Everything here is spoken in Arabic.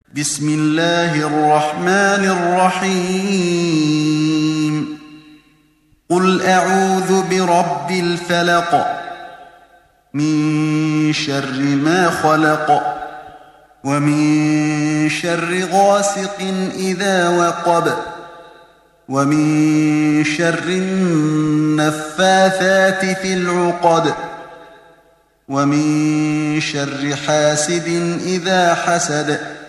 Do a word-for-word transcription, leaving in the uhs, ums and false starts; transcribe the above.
بسم الله الرحمن الرحيم قل أعوذ برب الفلق من شر ما خلق ومن شر غاسق إذا وقب ومن شر النفاثات في العقد ومن شر حاسد إذا حسد